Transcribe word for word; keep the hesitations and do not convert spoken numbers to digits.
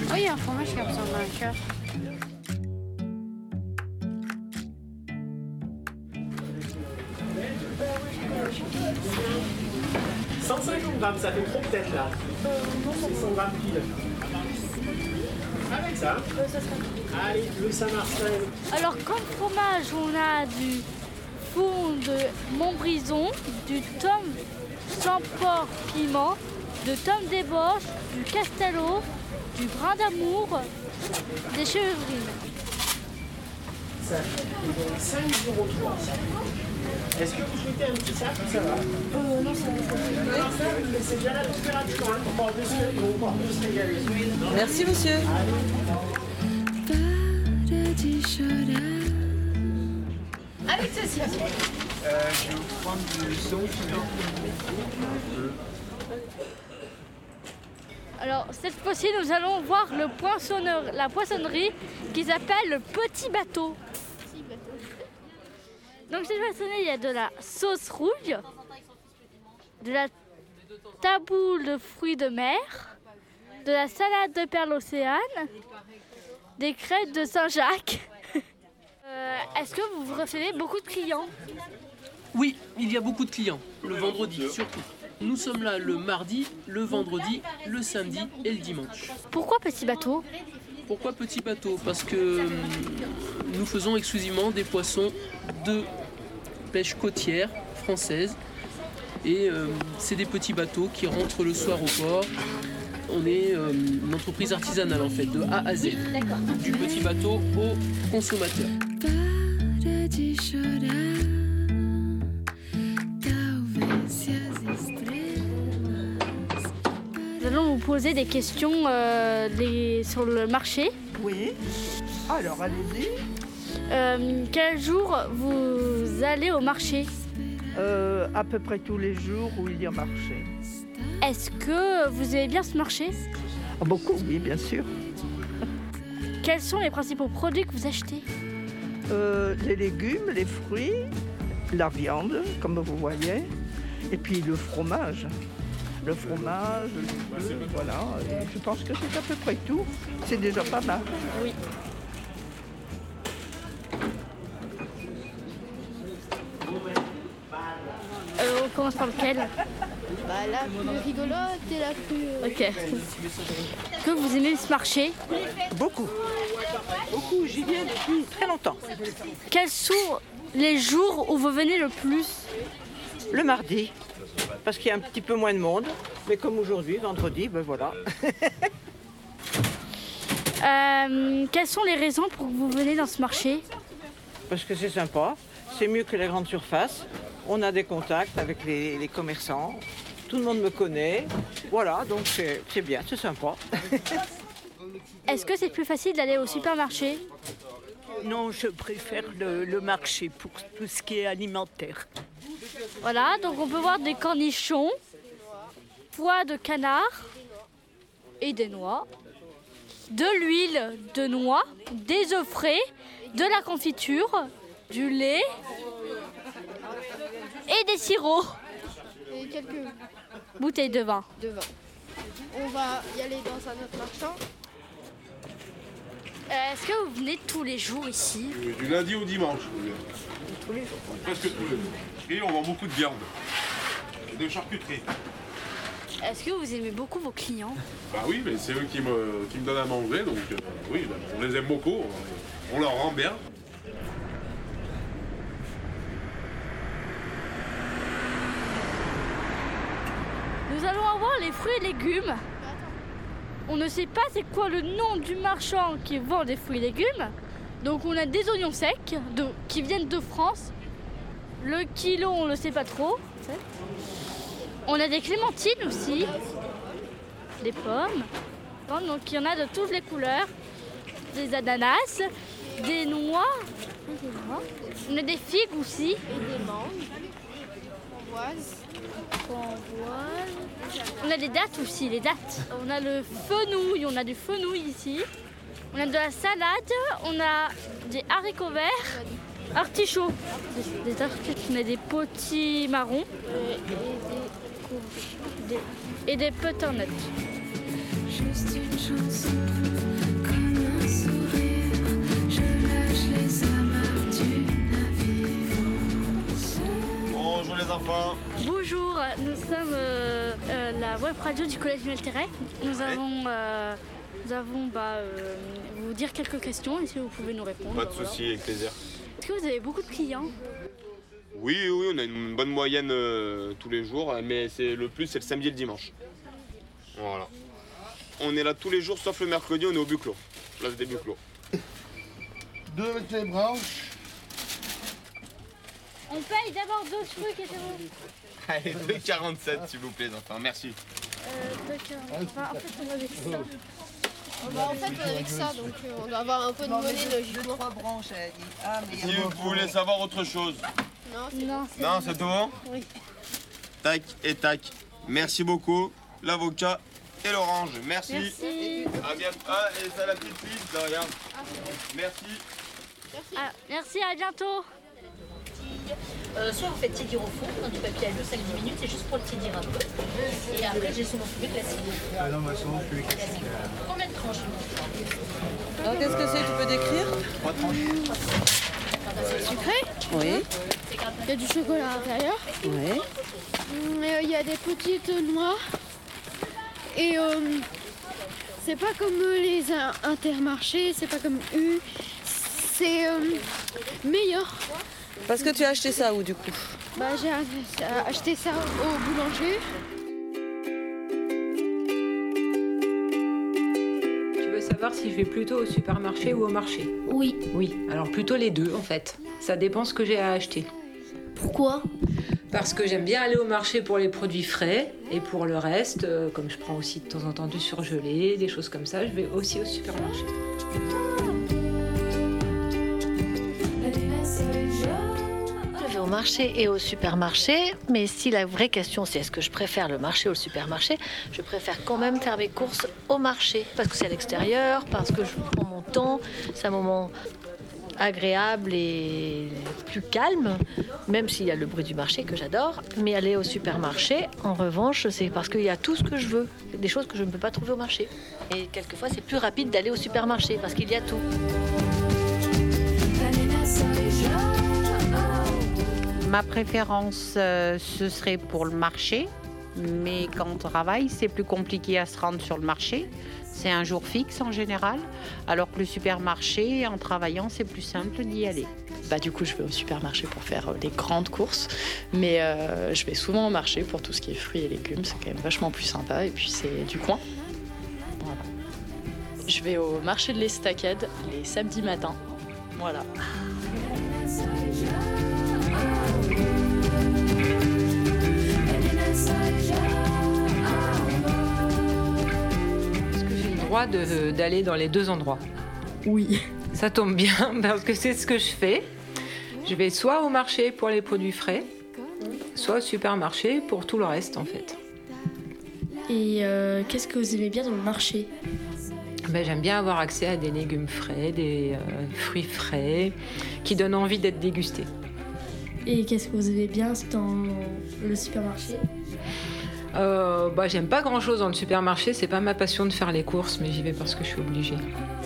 Oh, il y a un fromage qui ressemble à un cœur. cent cinquante grammes, ça fait trop peut-être là. six cents grammes pile. Avec ça, allez, le Saint-Marcel. Alors comme fromage, on a du fond de Montbrison, du tome sans porc piment, de tome d'ébauche, du castelot, du brin d'amour, des chevrines. Ça fait cinq euros trois. Est-ce que vous souhaitez un petit sac ou ça va? Euh, non, ça va. Mais c'est déjà la température, hein. On va de se, on va de se régaler. Merci monsieur. Avec ceci. Euh, je vais vous prendre du son. Alors cette fois-ci, nous allons voir le poinçonneur, la poissonnerie qui s'appelle le Petit Bateau. Donc cette poissonnerie, il y a de la sauce rouge, de la taboule de fruits de mer, de la salade de perles océane, des crêpes de Saint-Jacques. Euh, est-ce que vous recevez beaucoup de clients? Oui, il y a beaucoup de clients, le vendredi surtout. Nous sommes là le mardi, le vendredi, le samedi et le dimanche. Pourquoi Petit Bateau? Pourquoi Petit Bateau? Parce que hum, nous faisons exclusivement des poissons de pêche côtière française. Et euh, c'est des petits bateaux qui rentrent le soir au port. On est euh, une entreprise artisanale en fait, de A à Z. Du petit bateau au consommateur. Nous allons vous poser des questions euh, des- sur le marché. Oui. Alors allez-y. Euh, quel jour vous allez au marché? Euh, à peu près tous les jours où il y a marché. Est-ce que vous aimez bien ce marché? Ah, beaucoup, oui, bien sûr. Quels sont les principaux produits que vous achetez? Euh, les légumes, les fruits, la viande, comme vous voyez, et puis le fromage. Le fromage, le bleu, voilà. Et je pense que c'est à peu près tout. C'est déjà pas mal. Oui. Euh, on commence par lequel? Bah, la plus rigolote et la plus. euh, Ok. Est-ce que vous aimez ce marché? Beaucoup. Beaucoup, j'y viens depuis très longtemps. Quels sont les jours où vous venez le plus? Le mardi, parce qu'il y a un petit peu moins de monde. Mais comme aujourd'hui, vendredi, ben voilà. Euh, quelles sont les raisons pour que vous venez dans ce marché? Parce que c'est sympa. C'est mieux que les grandes surfaces. On a des contacts avec les, les commerçants. Tout le monde me connaît. Voilà, donc c'est c'est bien, c'est sympa. Est-ce que c'est plus facile d'aller au supermarché? Non, je préfère le, le marché pour tout ce qui est alimentaire. Voilà, donc on peut voir des cornichons, foie de canard et des noix, de l'huile de noix, des œufs frais, de la confiture, du lait et des sirops. Et quelques Bouteilles de vin. de vin. On va y aller dans un autre marchand. Euh, Est-ce que vous venez tous les jours ici? Oui, du lundi au dimanche. Tous les jours. Presque tous les jours. Et on vend beaucoup de viande. Et de charcuterie. Est-ce que vous aimez beaucoup vos clients? Bah oui, mais c'est eux qui me, qui me donnent à manger, donc euh, oui, bah, on les aime beaucoup. On leur rend bien. Nous allons avoir les fruits et légumes. On ne sait pas c'est quoi le nom du marchand qui vend des fruits et légumes. Donc on a des oignons secs de, qui viennent de France. Le kilo, on ne le sait pas trop. On a des clémentines aussi. Des pommes. Bon, donc il y en a de toutes les couleurs. Des ananas, des noix. Des noix. On a des figues aussi. Et des mangues. Framboises. Framboises. On a des dattes aussi, les dattes. On a le fenouil, on a du fenouil ici. On a de la salade, on a des haricots verts, artichauts. Des, des artichauts. On a des petits marrons Et, et des courges. des- et des putanettes. juste une chanson, comme un sourire, je lâche les amarres du navire. Bonjour les enfants. Bonjour, nous sommes euh, euh, la web radio du collège Melterec. Nous allons, euh, nous avons bah, euh, vous dire quelques questions et si vous pouvez nous répondre. Pas de voilà. soucis, avec plaisir. Est-ce que vous avez beaucoup de clients? Oui, oui, on a une bonne moyenne euh, tous les jours, mais c'est le plus, c'est le samedi et le dimanche. Voilà. On est là tous les jours, sauf le mercredi, on est au Buclos, place des Buclos. Deux avec les branches. On paye d'abord deux trucs et c'est bon. Allez, deux quarante-sept s'il vous plaît, les enfants, merci. Euh, deux quarante. Enfin, en fait, on avait ça. Bah, en fait, avec ça, donc euh, on doit avoir un peu de monnaie logiquement. Trois branches, elle a dit. Ah, mais Si vous voulez savoir autre chose. Non, c'est Non, c'est Non, c'est tout bon? Oui. Tac et tac. Merci beaucoup, l'avocat et l'orange. Merci. Merci. À bientôt. Ah, et ça la petite fille, là, regarde. Merci. Ah, merci, à bientôt. Euh, soit vous faites tiédir au four, dans du papier à l'eau, cinq dix minutes, c'est juste pour le tiédir un peu. Et après, j'ai le saumon fumé classique. Ah non, moi, souvent, plus Classique. Combien de tranches? Alors, qu'est-ce que c'est? Tu peux décrire? Trois tranches. C'est sucré. Oui. Il y a du chocolat à l'intérieur. Oui. Hum, et, euh, Il y a des petites noix. Et euh, c'est pas comme les euh, Intermarchés, c'est pas comme U. C'est euh, meilleur. Parce que tu as acheté ça où du coup? Bah, j'ai acheté ça au boulanger. Tu veux savoir si je vais plutôt au supermarché ou au marché? Oui. Oui, alors plutôt les deux en fait. Ça dépend ce que j'ai à acheter. Pourquoi? Parce que j'aime bien aller au marché pour les produits frais et pour le reste, euh, comme je prends aussi de temps en temps du surgelé, des choses comme ça, je vais aussi au supermarché. Je vais au marché et au supermarché, mais si la vraie question c'est est-ce que je préfère le marché ou le supermarché, je préfère quand même faire mes courses au marché, parce que c'est à l'extérieur, parce que je prends mon temps, c'est un moment agréable et plus calme, même s'il y a le bruit du marché que j'adore. Mais aller au supermarché, en revanche, c'est parce qu'il y a tout ce que je veux, des choses que je ne peux pas trouver au marché. Et quelquefois, c'est plus rapide d'aller au supermarché parce qu'il y a tout. Ma préférence, euh, ce serait pour le marché, mais quand on travaille, c'est plus compliqué à se rendre sur le marché. C'est un jour fixe en général, alors que le supermarché, en travaillant, c'est plus simple d'y aller. Bah, du coup, je vais au supermarché pour faire des grandes courses, mais euh, je vais souvent au marché pour tout ce qui est fruits et légumes, c'est quand même vachement plus sympa, et puis c'est du coin. Voilà. Je vais au marché de l'Estacade les samedis matins, voilà. De, d'aller dans les deux endroits. Oui. Ça tombe bien parce que c'est ce que je fais. Je vais soit au marché pour les produits frais, soit au supermarché pour tout le reste en fait. Et euh, qu'est-ce que vous aimez bien dans le marché? Ben, j'aime bien avoir accès à des légumes frais, des euh, fruits frais qui donnent envie d'être dégustés. Et qu'est-ce que vous aimez bien dans le supermarché? Euh, bah, j'aime pas grand chose dans le supermarché, c'est pas ma passion de faire les courses, mais j'y vais parce que je suis obligée.